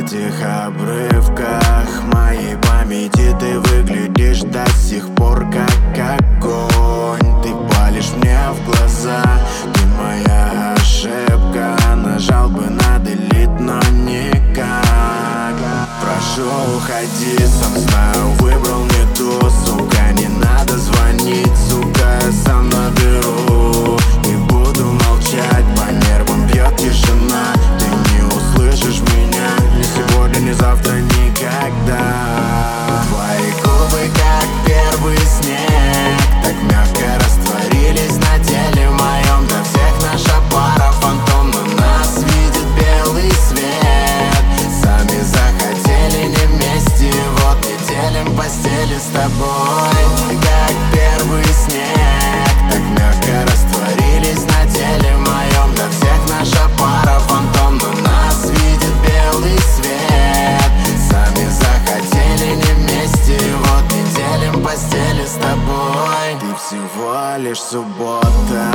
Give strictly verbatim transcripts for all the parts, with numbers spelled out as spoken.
этих обрывках моей памяти ты выглядишь до сих пор как огонь. Ты палишь мне в глаза, ты моя ошибка. Нажал бы на delete, но никак. Прошу, уходи, сам знаю, выбрал не ту, сука. Не надо звонить, сука, я сам наберу. Не буду молчать, по нервам бьет тишина. Ты не услышишь меня ни сегодня, ни завтра, никогда. Твои губы как первый снег, так мягко растворились на теле моем. До всех наша пара фантом, но нас видит белый свет. Сами захотели не вместе, вот не делим постели с тобой. Как первый снег, так мягко растворились на теле моем. До всех наша пара фантом, но нас видит белый свет. Сами захотели не вместе, вот не делим постели с тобой. Ты всего лишь суббота,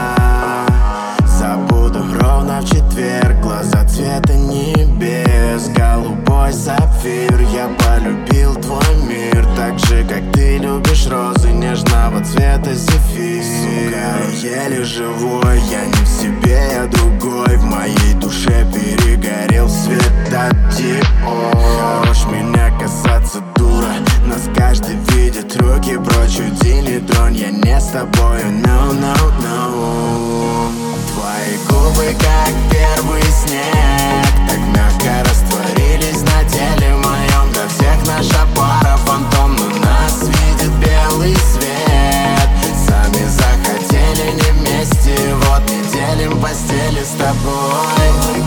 забуду ровно в четверг. Глаза цвета небес, голубой сапфир. Я полюбил твой мир так же, как ты любишь розы нежного цвета зефир. Сука, я еле живой, я не в себе, я другой. В моей душе перегорел светодиод. Хорош меня касаться, дура, нас каждый видит. Руки прочь, уйди, не тронь, я не с тобою, no, no, no. Твои губы как первый снег, так мягко растворились на теле моем. До всех наша пара фантом, но нас видит белый свет. Сами захотели не вместе, вот не делим постели с тобой.